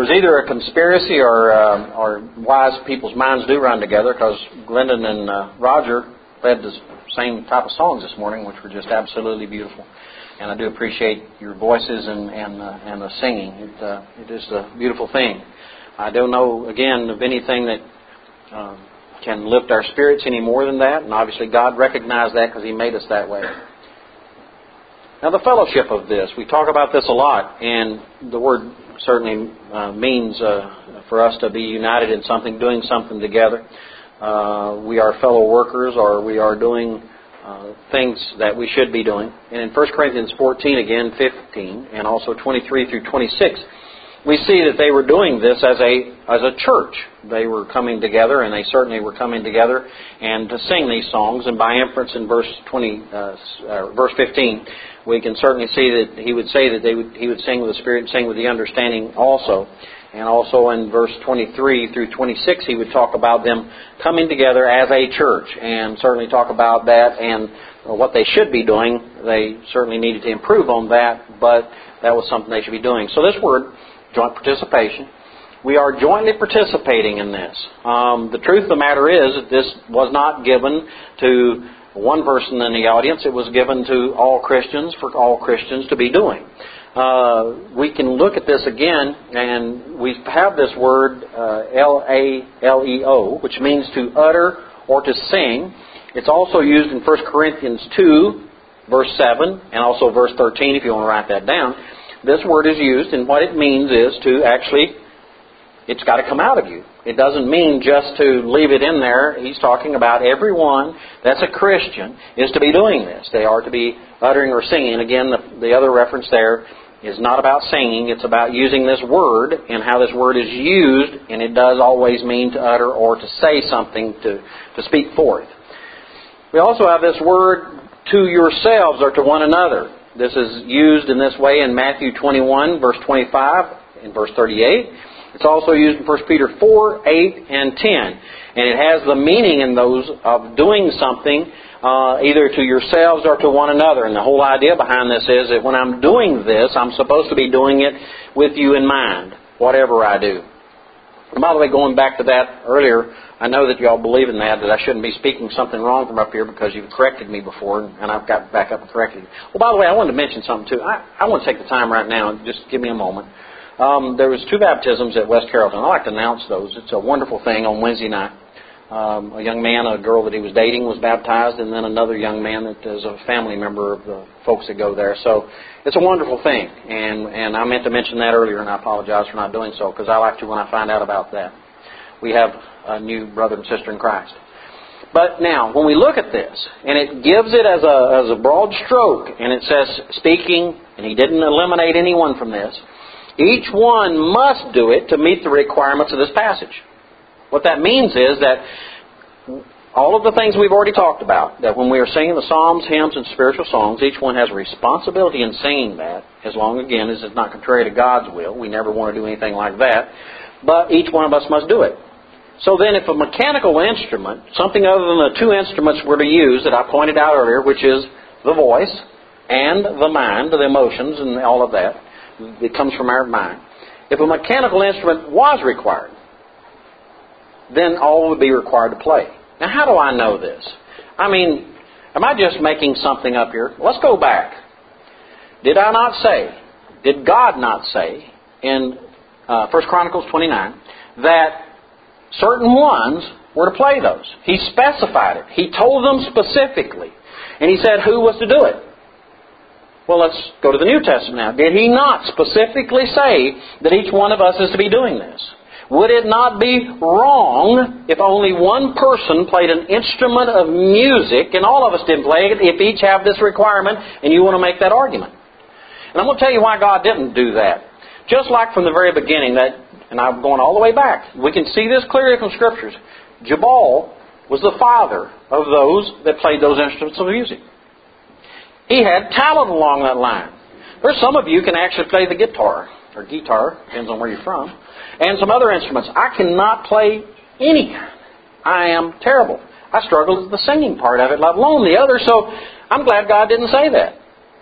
there's either a conspiracy or wise people's minds do run together, because Glendon and Roger led the same type of songs this morning, which were just absolutely beautiful. And I do appreciate your voices and the singing. It is a beautiful thing. I don't know, again, of anything that can lift our spirits any more than that. And obviously God recognized that because He made us that way. Now the fellowship of this, we talk about this a lot. And the word certainly means for us to be united in something, doing something together. We are fellow workers, or we are doing things that we should be doing. And in 1 Corinthians 14, again, 15, and also 23 through 26, we see that they were doing this as a church. They were coming together, and they certainly were coming together and to sing these songs. And by inference, in verse 15, we can certainly see that he would say that he would sing with the Spirit and sing with the understanding also. And also in verse 23 through 26, he would talk about them coming together as a church, and certainly talk about that and what they should be doing. They certainly needed to improve on that, but that was something they should be doing. So this word, joint participation, we are jointly participating in this. The truth of the matter is that this was not given to one person in the audience. It was given to all Christians, for all Christians to be doing. We can look at this again, and we have this word L-A-L-E-O, which means to utter or to sing. It's also used in 1 Corinthians 2, verse 7, and also verse 13, if you want to write that down. This word is used, and what it means is to actually, it's got to come out of you. It doesn't mean just to leave it in there. He's talking about everyone that's a Christian is to be doing this. They are to be uttering or singing. Again, the other reference there is not about singing. It's about using this word and how this word is used, and it does always mean to utter or to say something, to speak forth. We also have this word, to yourselves or to one another. This is used in this way in Matthew 21, verse 25 and verse 38. It's also used in 1 Peter 4, 8, and 10. And it has the meaning in those of doing something either to yourselves or to one another. And the whole idea behind this is that when I'm doing this, I'm supposed to be doing it with you in mind, whatever I do. And by the way, going back to that earlier, I know that you all believe in that I shouldn't be speaking something wrong from up here because you've corrected me before, and I've got back up and corrected you. Well, by the way, I wanted to mention something too. I want to take the time right now and just give me a moment. There was 2 baptisms at West Carrollton. I like to announce those. It's a wonderful thing on Wednesday night. A young man, a girl that he was dating was baptized, and then another young man that is a family member of the folks that go there. So it's a wonderful thing, and I meant to mention that earlier, and I apologize for not doing so, because I like to when I find out about that. We have a new brother and sister in Christ. But now, when we look at this, and it gives it as a broad stroke, and it says speaking, and he didn't eliminate anyone from this, each one must do it to meet the requirements of this passage. What that means is that all of the things we've already talked about, that when we are singing the psalms, hymns, and spiritual songs, each one has a responsibility in singing that, as long, again, as it's not contrary to God's will. We never want to do anything like that. But each one of us must do it. So then if a mechanical instrument, something other than the 2 instruments were to use that I pointed out earlier, which is the voice and the mind, the emotions and all of that, it comes from our mind. If a mechanical instrument was required, then all would be required to play. Now, how do I know this? I mean, am I just making something up here? Let's go back. Did I not say, did God not say in 1 Chronicles 29 that certain ones were to play those? He specified it. He told them specifically. And He said who was to do it. Well, let's go to the New Testament now. Did He not specifically say that each one of us is to be doing this? Would it not be wrong if only one person played an instrument of music and all of us didn't play it, if each have this requirement and you want to make that argument? And I'm going to tell you why God didn't do that. Just like from the very beginning, and I'm going all the way back, we can see this clearly from Scriptures. Jabal was the father of those that played those instruments of music. He had talent along that line. There's some of you can actually play the guitar, or guitar, depends on where you're from, and some other instruments. I cannot play any kind. I am terrible. I struggle with the singing part of it, let alone the other, so I'm glad God didn't say that.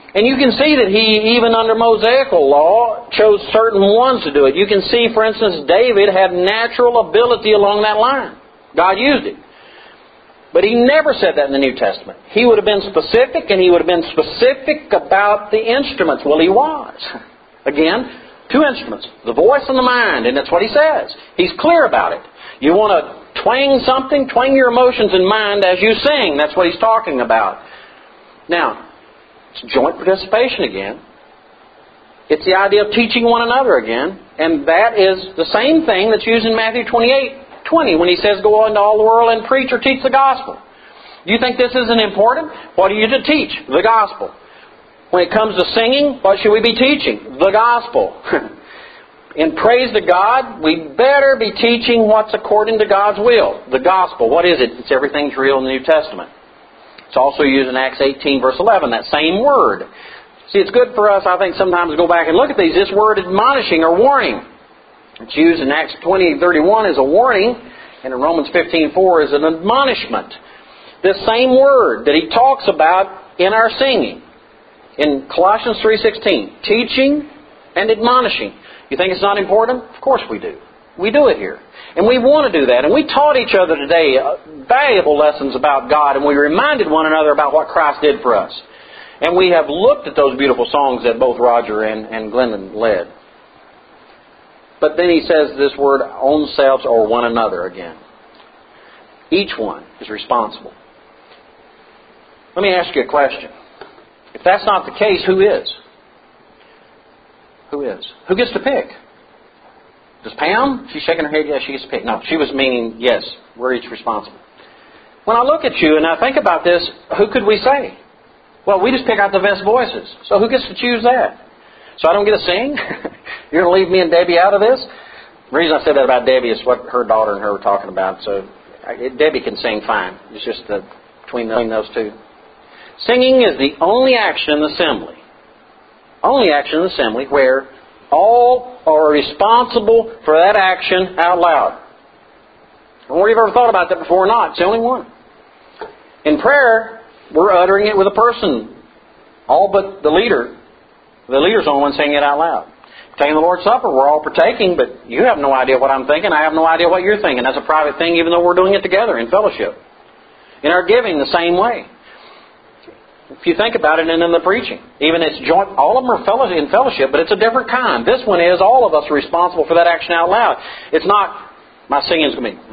And you can see that He, even under Mosaical law, chose certain ones to do it. You can see, for instance, David had natural ability along that line. God used it. But He never said that in the New Testament. He would have been specific, and He would have been specific about the instruments. Well, He was. Again, two instruments, the voice and the mind, and that's what He says. He's clear about it. You want to twang something, twang your emotions and mind as you sing. That's what He's talking about. Now, it's joint participation again. It's the idea of teaching one another again. And that is the same thing that's used in Matthew 28:20 when He says, go into all the world and preach or teach the gospel. Do you think this isn't important? What are you to teach? The gospel. When it comes to singing, what should we be teaching? The gospel. In praise to God, we better be teaching what's according to God's will. The gospel. What is it? It's everything's real in the New Testament. It's also used in Acts 18, verse 11, that same word. See, it's good for us, I think, sometimes to go back and look at these. This word admonishing or warning. It's used in Acts 20:31 as a warning, and in Romans 15:4 as an admonishment. This same word that He talks about in our singing. In Colossians 3:16, teaching and admonishing. You think it's not important? Of course we do. We do it here. And we want to do that. And we taught each other today valuable lessons about God, and we reminded one another about what Christ did for us. And we have looked at those beautiful songs that both Roger and Glendon led. But then he says this word, own selves or one another again. Each one is responsible. Let me ask you a question. If that's not the case, who is? Who is? Who gets to pick? Does Pam? She's shaking her head, yes, she gets to pick. No, she was meaning, yes, we're each responsible. When I look at you and I think about this, who could we say? Well, we just pick out the best voices. So who gets to choose that? So I don't get to sing? You're going to leave me and Debbie out of this? The reason I said that about Debbie is what her daughter and her were talking about. So Debbie can sing fine. It's just between those two. Singing is the only action in the assembly. Only action in the assembly where all are responsible for that action out loud. I don't know if you've ever thought about that before or not. It's the only one. In prayer, we're uttering it with a person. All but the leader. The leader's the only one saying it out loud. Taking the Lord's Supper, we're all partaking, but you have no idea what I'm thinking. I have no idea what you're thinking. That's a private thing, even though we're doing it together in fellowship. In our giving, the same way. If you think about it, and in the preaching, even it's joint, all of them are in fellowship, but it's a different kind. This one is all of us are responsible for that action out loud. It's not, my singing's going to be,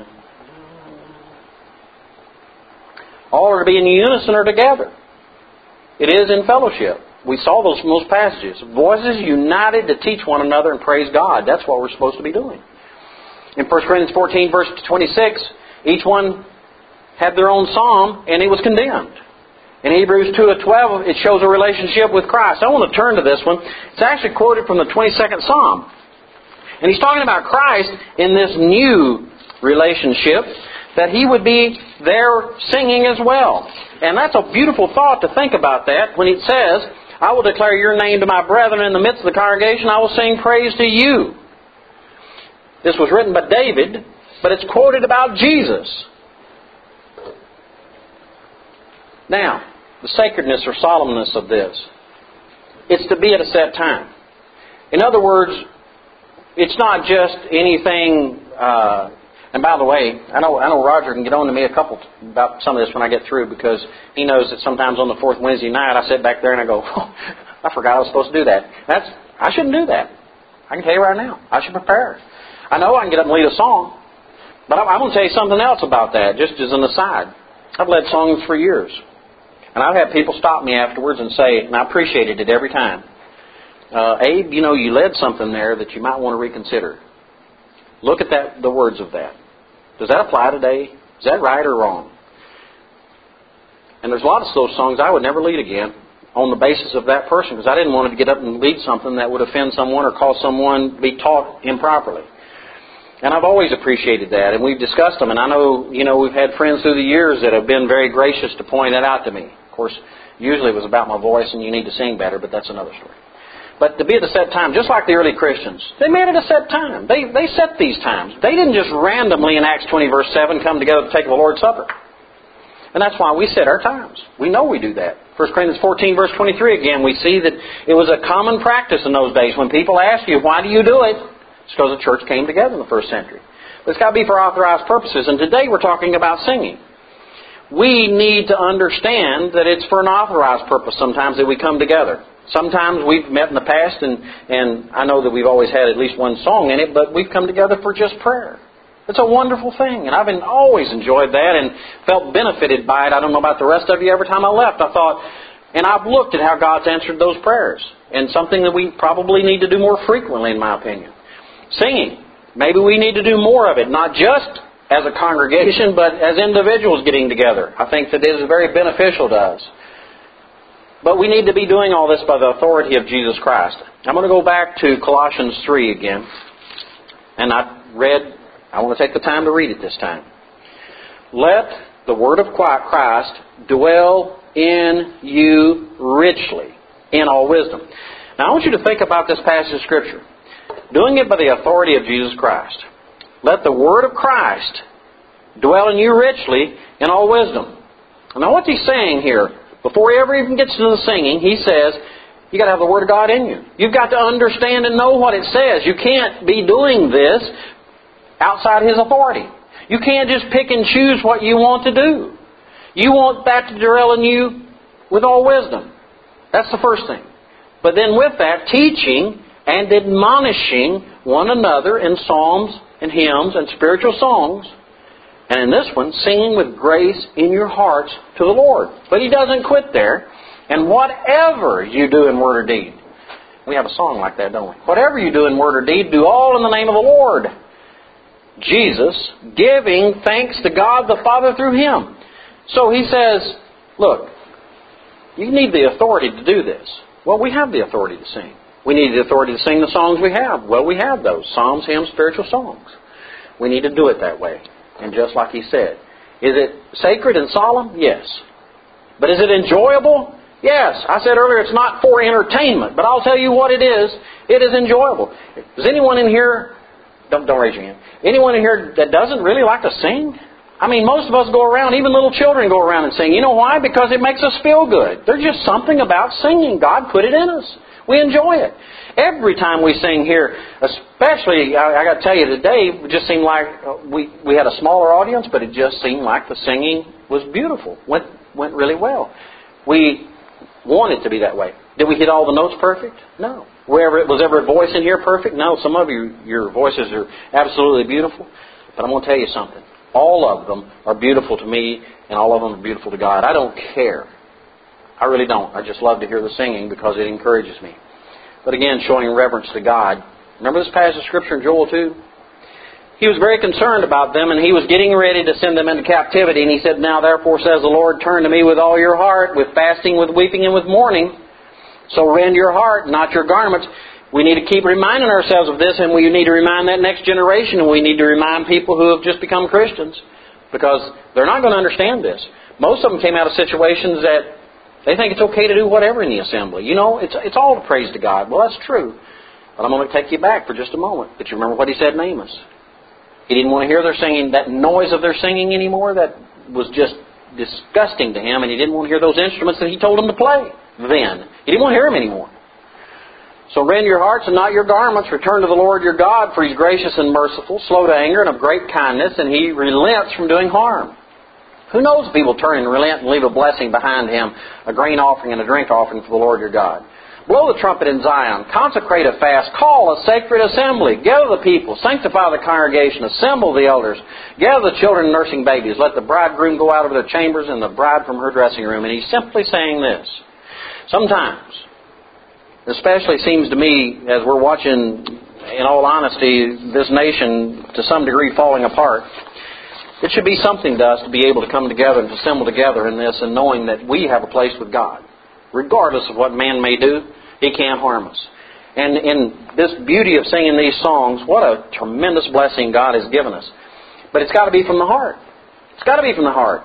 all are to be in unison or together. It is in fellowship. We saw those from those passages. Voices united to teach one another and praise God. That's what we're supposed to be doing. In 1 Corinthians 14, verse 26, each one had their own psalm, and it was condemned. In Hebrews 2:12, it shows a relationship with Christ. I want to turn to this one. It's actually quoted from the 22nd Psalm. And he's talking about Christ in this new relationship, that He would be there singing as well. And that's a beautiful thought to think about that when it says, I will declare your name to my brethren in the midst of the congregation. I will sing praise to you. This was written by David, but it's quoted about Jesus. Now, the sacredness or solemnness of this. It's to be at a set time. In other words, it's not just anything... and by the way, I know Roger can get on to me about some of this when I get through, because he knows that sometimes on the fourth Wednesday night I sit back there and I go, oh, I forgot I was supposed to do that. I shouldn't do that. I can tell you right now. I should prepare. I know I can get up and lead a song, but I'm going to tell you something else about that, just as an aside. I've led songs for years. And I've had people stop me afterwards and say, and I appreciated it every time, Abe, you led something there that you might want to reconsider. Look at the words of that. Does that apply today? Is that right or wrong? And there's a lot of those songs I would never lead again on the basis of that person, because I didn't want to get up and lead something that would offend someone or cause someone to be taught improperly. And I've always appreciated that, and we've discussed them. And I know, we've had friends through the years that have been very gracious to point that out to me. Of course, usually it was about my voice and you need to sing better, but that's another story. But to be at a set time, just like the early Christians, they made it a set time. They set these times. They didn't just randomly in Acts 20, verse 7, come together to take the Lord's Supper. And that's why we set our times. We know we do that. 1 Corinthians 14, verse 23, again, we see that it was a common practice in those days. When people ask you, why do you do it? It's because the church came together in the first century. But it's got to be for authorized purposes. And today we're talking about singing. We need to understand that it's for an authorized purpose sometimes that we come together. Sometimes we've met in the past, and I know that we've always had at least one song in it, but we've come together for just prayer. It's a wonderful thing, and I've always enjoyed that and felt benefited by it. I don't know about the rest of you. Every time I left, I thought, and I've looked at how God's answered those prayers, and something that we probably need to do more frequently, in my opinion. Singing. Maybe we need to do more of it, not just as a congregation, but as individuals getting together. I think that it is very beneficial to us. But we need to be doing all this by the authority of Jesus Christ. I'm going to go back to Colossians 3 again, and I want to take the time to read it this time. Let the word of Christ dwell in you richly, in all wisdom. Now I want you to think about this passage of Scripture. Doing it by the authority of Jesus Christ. Let the word of Christ dwell in you richly, in all wisdom. Now what's he saying here? Before he ever even gets to the singing, he says, you got to have the Word of God in you. You've got to understand and know what it says. You can't be doing this outside His authority. You can't just pick and choose what you want to do. You want that to dwell in you with all wisdom. That's the first thing. But then with that, teaching and admonishing one another in psalms and hymns and spiritual songs. And in this one, singing with grace in your hearts to the Lord. But he doesn't quit there. And whatever you do in word or deed. We have a song like that, don't we? Whatever you do in word or deed, do all in the name of the Lord Jesus, giving thanks to God the Father through Him. So he says, look, you need the authority to do this. Well, we have the authority to sing. We need the authority to sing the songs we have. Well, we have those. Psalms, hymns, spiritual songs. We need to do it that way. And just like he said. Is it sacred and solemn? Yes. But is it enjoyable? Yes. I said earlier it's not for entertainment. But I'll tell you what it is. It is enjoyable. Does anyone in here... Don't raise your hand. Anyone in here that doesn't really like to sing? I mean, most of us go around, even little children go around and sing. You know why? Because it makes us feel good. There's just something about singing. God put it in us. We enjoy it. Every time we sing here, especially, I got to tell you, today, it just seemed like we had a smaller audience, but it just seemed like the singing was beautiful. Went really well. We want it to be that way. Did we hit all the notes perfect? No. Was every voice in here perfect? No. Some of your voices are absolutely beautiful. But I'm going to tell you something. All of them are beautiful to me, and all of them are beautiful to God. I don't care. I really don't. I just love to hear the singing because it encourages me. But again, showing reverence to God. Remember this passage of Scripture in Joel 2? He was very concerned about them, and he was getting ready to send them into captivity. And he said, now therefore says the Lord, turn to me with all your heart, with fasting, with weeping, and with mourning. So rend your heart, not your garments. We need to keep reminding ourselves of this, and we need to remind that next generation, and we need to remind people who have just become Christians, because they're not going to understand this. Most of them came out of situations that they think it's okay to do whatever in the assembly. You know, it's all to praise to God. Well, that's true. But I'm going to take you back for just a moment. But you remember what he said in Amos. He didn't want to hear their singing, that noise of their singing anymore. That was just disgusting to him, and he didn't want to hear those instruments that he told them to play then. He didn't want to hear them anymore. So rend your hearts and not your garments. Return to the Lord your God, for He's gracious and merciful, slow to anger and of great kindness, and He relents from doing harm. Who knows if He will turn and relent and leave a blessing behind Him, a grain offering and a drink offering for the Lord your God. Blow the trumpet in Zion. Consecrate a fast. Call a sacred assembly. Gather the people. Sanctify the congregation. Assemble the elders. Gather the children nursing babies. Let the bridegroom go out of their chambers and the bride from her dressing room. And he's simply saying this. Sometimes, especially seems to me, as we're watching, in all honesty, this nation to some degree falling apart, it should be something to us to be able to come together and to assemble together in this and knowing that we have a place with God. Regardless of what man may do, he can't harm us. And in this beauty of singing these songs, what a tremendous blessing God has given us. But it's got to be from the heart. It's got to be from the heart.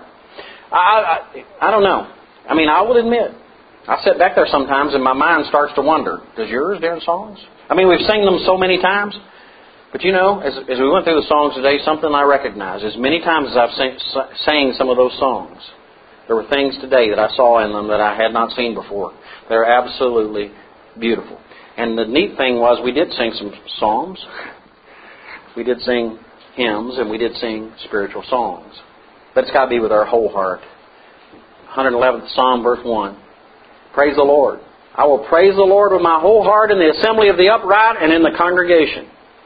I don't know. I mean, I will admit, I sit back there sometimes and my mind starts to wonder, does yours during songs? I mean, we've sung them so many times. But you know, as we went through the songs today, something I recognize. As many times as I've sang some of those songs, There were things today that I saw in them that I had not seen before. They're absolutely beautiful. And the neat thing was we did sing some psalms. We did sing hymns, and we did sing spiritual songs. But it's got to be with our whole heart. 111th Psalm, verse 1. Praise the Lord. I will praise the Lord with my whole heart in the assembly of the upright and in the congregation.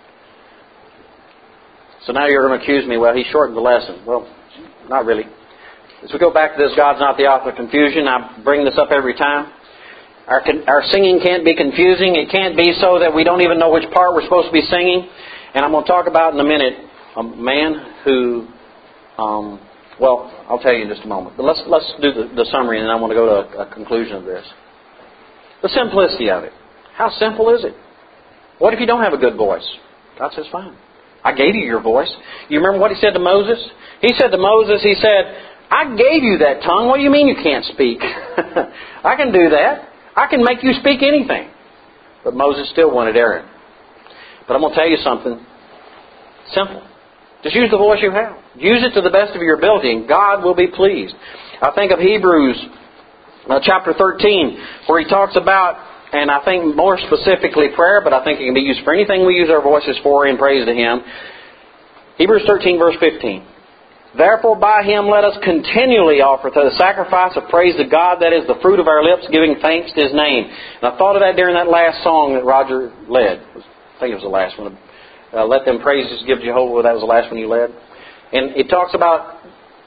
So now you're going to accuse me, well, he shortened the lesson. Well, not really. As we go back to this, God's not the author of confusion. I bring this up every time. Our singing can't be confusing. It can't be so that we don't even know which part we're supposed to be singing. And I'm going to talk about in a minute a man who, well, I'll tell you in just a moment. But let's do the summary, and then I want to go to a conclusion of this. The simplicity of it. How simple is it? What if you don't have a good voice? God says, fine. I gave you your voice. You remember what He said to Moses? He said to Moses, He said, I gave you that tongue. What do you mean you can't speak? I can do that. I can make you speak anything. But Moses still wanted Aaron. But I'm going to tell you something simple. Just use the voice you have. Use it to the best of your ability, and God will be pleased. I think of Hebrews chapter 13, where he talks about, and I think more specifically prayer, but I think it can be used for anything we use our voices for in praise to Him. Hebrews 13, verse 15. Therefore by Him let us continually offer the sacrifice of praise to God, that is the fruit of our lips, giving thanks to His name. And I thought of that during that last song that Roger led. I think it was the last one. Let them praises give Jehovah. That was the last one you led. And it talks about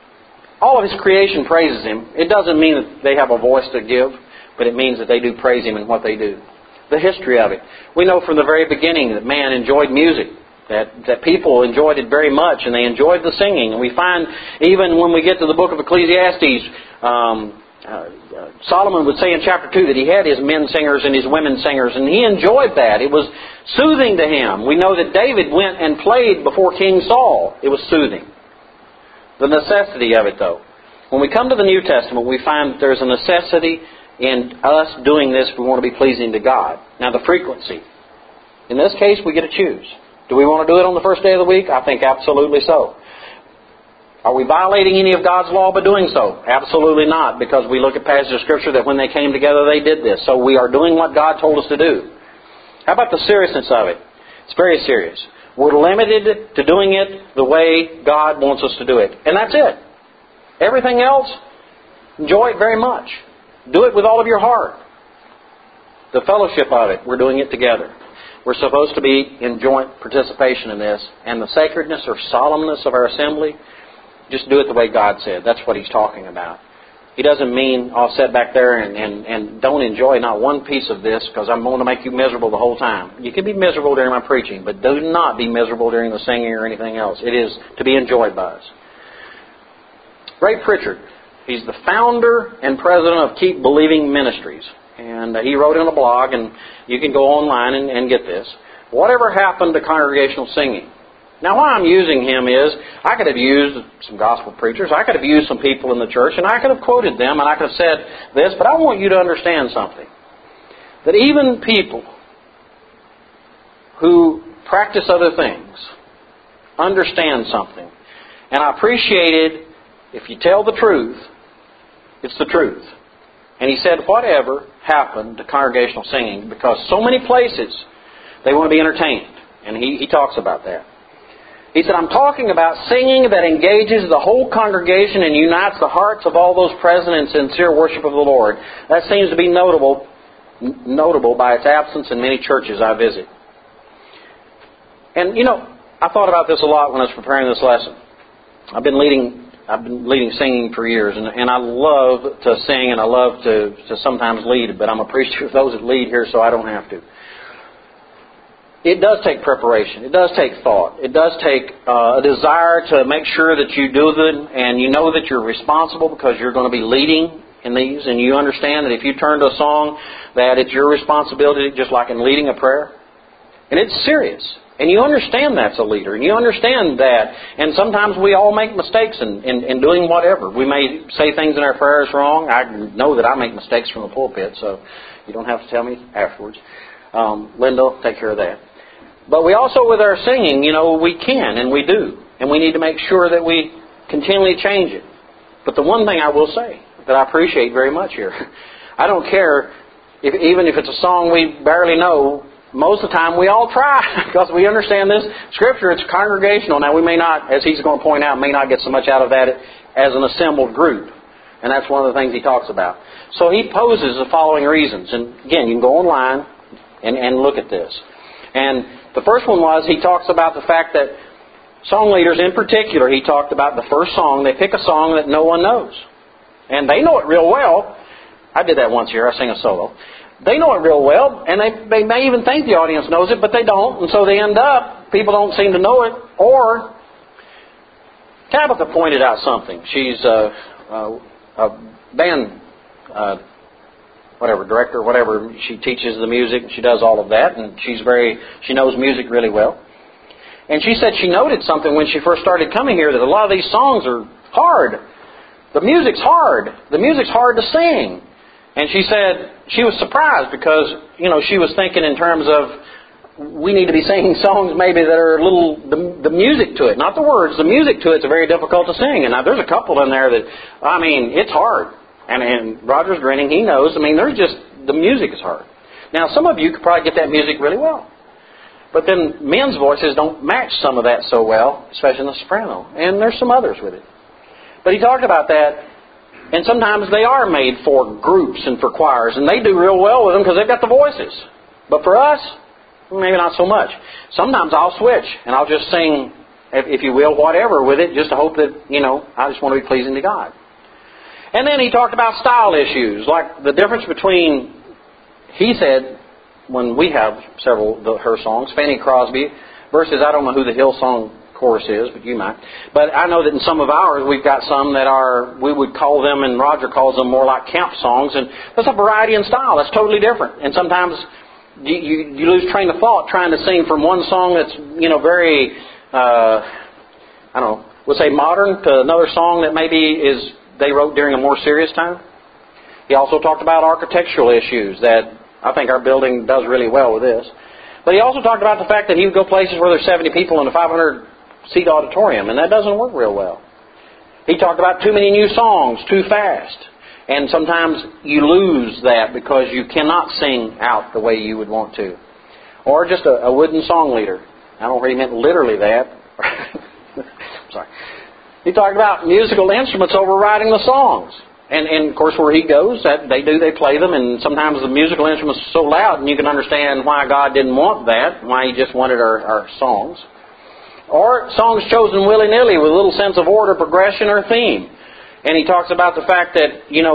all of His creation praises Him. It doesn't mean that they have a voice to give, but it means that they do praise Him in what they do. The history of it. We know from the very beginning that man enjoyed music. That people enjoyed it very much, and they enjoyed the singing. And we find, even when we get to the book of Ecclesiastes, Solomon would say in chapter 2 that he had his men singers and his women singers, and he enjoyed that. It was soothing to him. We know that David went and played before King Saul. It was soothing. The necessity of it, though. When we come to the New Testament, we find that there's a necessity in us doing this if we want to be pleasing to God. Now, the frequency. In this case, we get to choose. Do we want to do it on the first day of the week? I think absolutely so. Are we violating any of God's law by doing so? Absolutely not, because we look at passages of Scripture that when they came together they did this. So we are doing what God told us to do. How about the seriousness of it? It's very serious. We're limited to doing it the way God wants us to do it. And that's it. Everything else, enjoy it very much. Do it with all of your heart. The fellowship of it, we're doing it together. We're supposed to be in joint participation in this. And the sacredness or solemnness of our assembly, just do it the way God said. That's what He's talking about. He doesn't mean, I'll sit back there and don't enjoy not one piece of this because I'm going to make you miserable the whole time. You can be miserable during my preaching, but do not be miserable during the singing or anything else. It is to be enjoyed by us. Ray Pritchard, he's the founder and president of Keep Believing Ministries. And he wrote in a blog, and you can go online and get this. Whatever happened to congregational singing? Now, why I'm using him is, I could have used some gospel preachers, I could have used some people in the church, and I could have quoted them, and I could have said this, but I want you to understand something. That even people who practice other things understand something. And I appreciated, if you tell the truth, it's the truth. And he said, whatever happened to congregational singing? Because so many places, they want to be entertained. And he talks about that. He said, I'm talking about singing that engages the whole congregation and unites the hearts of all those present in sincere worship of the Lord. That seems to be notable by its absence in many churches I visit. And, I thought about this a lot when I was preparing this lesson. I've been leading singing for years, and I love to sing, and I love to sometimes lead, but I'm a preacher of those that lead here, so I don't have to. It does take preparation. It does take thought. It does take a desire to make sure that you do them, and you know that you're responsible because you're going to be leading in these, and you understand that if you turn to a song, that it's your responsibility, just like in leading a prayer. And it's serious. And you understand that's a leader, and you understand that. And sometimes we all make mistakes in doing whatever. We may say things in our prayers wrong. I know that I make mistakes from the pulpit, so you don't have to tell me afterwards. Linda will take care of that. But we also, with our singing, we can and we do. And we need to make sure that we continually change it. But the one thing I will say, that I appreciate very much here. I don't care, even if it's a song we barely know, most of the time we all try because we understand this Scripture. It's congregational. Now we may not, as he's going to point out, may not get so much out of that as an assembled group. And that's one of the things he talks about. So he poses the following reasons. And again, you can go online and look at this. And the first one was, he talks about the fact that song leaders in particular, he talked about the first song, they pick a song that no one knows. And they know it real well. I did that once here. I sang a solo. They know it real well, and they may even think the audience knows it, but they don't. And so they end up, people don't seem to know it. Or Tabitha pointed out something. She's a band director, whatever. She teaches the music, and she does all of that, and she knows music really well. And she said she noted something when she first started coming here, that a lot of these songs are hard. The music's hard. The music's hard to sing. And she said she was surprised because, she was thinking in terms of, we need to be singing songs maybe that are a little, the music to it, not the words. The music to it's very difficult to sing. And now there's a couple in there that, it's hard. And Roger's grinning, he knows. The music is hard. Now some of you could probably get that music really well. But then men's voices don't match some of that so well, especially in the soprano. And there's some others with it. But he talked about that. And sometimes they are made for groups and for choirs, and they do real well with them because they've got the voices. But for us, maybe not so much. Sometimes I'll switch, and I'll just sing, if you will, whatever with it, just to hope that, I just want to be pleasing to God. And then he talked about style issues, like the difference between, he said, when we have several of her songs, Fanny Crosby versus, I don't know who the Hillsong chorus is, but you might. But I know that in some of ours, we've got some that are, we would call them, and Roger calls them more like camp songs, and there's a variety in style. That's totally different. And sometimes you lose train of thought trying to sing from one song that's, very, we'll say modern, to another song that maybe they wrote during a more serious time. He also talked about architectural issues that I think our building does really well with this. But he also talked about the fact that he would go places where there's 70 people in a 500-seat auditorium, and that doesn't work real well. He talked about too many new songs, too fast. And sometimes you lose that because you cannot sing out the way you would want to. Or just a wooden song leader. I don't know if he meant literally that. Sorry. He talked about musical instruments overriding the songs. And of course, where he goes, they play them, and sometimes the musical instruments are so loud, and you can understand why God didn't want that, why He just wanted our songs. Or songs chosen willy-nilly with a little sense of order, progression, or theme. And he talks about the fact that, you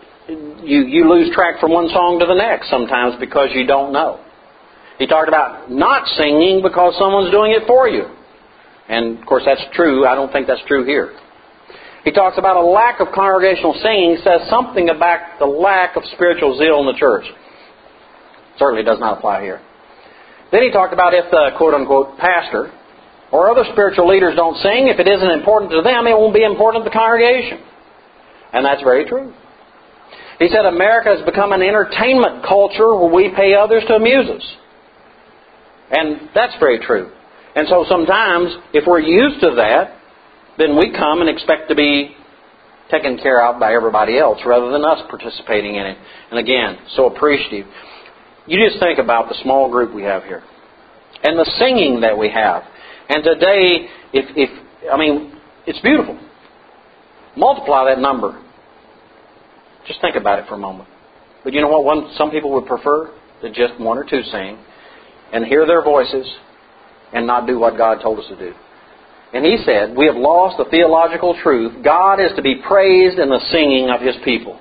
lose track from one song to the next sometimes because you don't know. He talked about not singing because someone's doing it for you. And, of course, that's true. I don't think that's true here. He talks about a lack of congregational singing. He says something about the lack of spiritual zeal in the church. Certainly does not apply here. Then he talked about if the quote-unquote pastor or other spiritual leaders don't sing, if it isn't important to them, it won't be important to the congregation. And that's very true. He said America has become an entertainment culture where we pay others to amuse us. And that's very true. And so sometimes, if we're used to that, then we come and expect to be taken care of by everybody else rather than us participating in it. And again, so appreciative. You just think about the small group we have here and the singing that we have. And today, it's beautiful. Multiply that number. Just think about it for a moment. But you know what? Some people would prefer to just one or two sing and hear their voices and not do what God told us to do. And he said, we have lost the theological truth. God is to be praised in the singing of His people.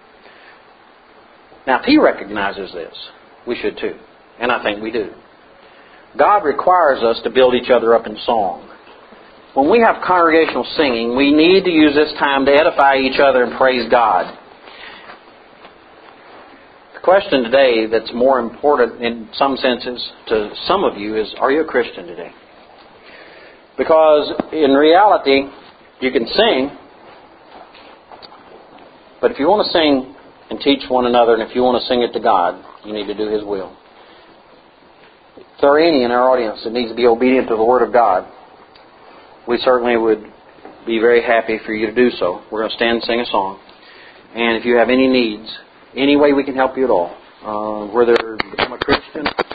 Now, if He recognizes this, we should too. And I think we do. God requires us to build each other up in song. When we have congregational singing, we need to use this time to edify each other and praise God. The question today that's more important in some senses to some of you is, are you a Christian today? Because in reality, you can sing, but if you want to sing and teach one another, and if you want to sing it to God, you need to do His will. If there are any in our audience that needs to be obedient to the Word of God, we certainly would be very happy for you to do so. We're going to stand and sing a song. And if you have any needs, any way we can help you at all, whether you become a Christian